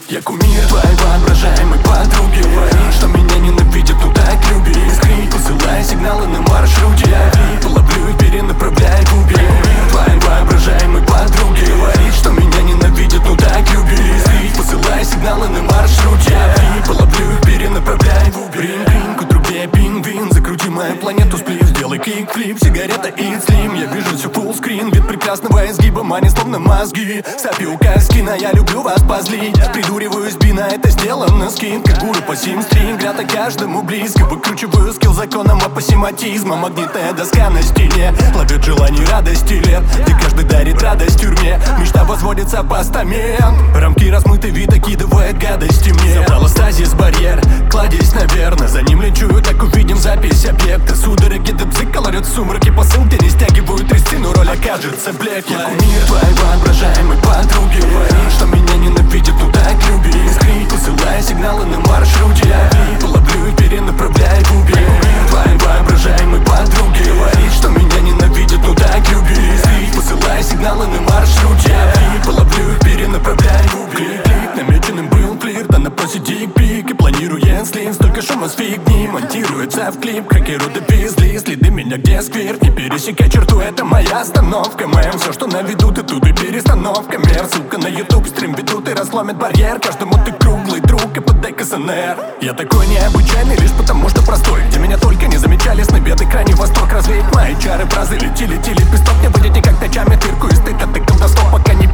Я кумир твоей воображаемой подруги. Говорит, что меня ненавидят, но так любит. Искри, посылай сигналы на маршруте. Я половлю и перенаправляй в убей. Твоей воображаемой подруги. Говорит, что меня ненавидят, но так любит. Искри, посылай сигналы на маршруте. Я половлю и перенаправляй в убей. Ринг, у трубе пингвин. Закрути мою планету, сплив, сделай кикфлип. Сигарета и слим, я вижу все фуллскрин. Вид прекрасного изгиба, мани словно мозги. Сопью Каскина, я люблю вас позлить. Придуриваюсь, бина, это сделано скин. Как гуру по сим-стрим, грата каждому близко. Выкручиваю скилл законом апосематизма. Магнитная доска на стене ловит желание радости лет, где каждый дарит радость в тюрьме. Мечта возводится в постамент. Рамки размыты, вид окидывает гадости мне. Забрала стазис барьер, кладезь, наверное. За ним лечу, так увидим запись объекта. Судороги дебзыка ларят в сумраке. Посылки не стягивают трясину, роль окажется блек. Я кумир твоей воображаемой подруги. Говорит, что меня ненавидят, но так любит. Искри, посылай сигналы на маршруте. Я половлю и перенаправляй в убей. Твоей воображаемой подруги. Говорит, что меня ненавидят, но так любит. Искри, посылай сигналы на маршруте. Я половлю и перенаправляй в убей. Клик намеченным был флирт, она просит дик-пик. И планирует слив, столько шума с фигни. Монтируется в клип, хакеру довезли. Следы меня где сквер, не пересекай черту, это моя остановка. Мэм, все, что на виду, ты тут и перестановка. Мер, ссылка на YouTube, стрим ведут и разломят барьер. Каждому ты круглый друг и подай КСНР. Я такой необычайный лишь потому, что простой. Где меня только не замечали, сны беды, крайний восток. Развеять мои чары, фразы летели, лепесток. Не будет никак ночами, тырку и стыд, а тыком до стоп, пока не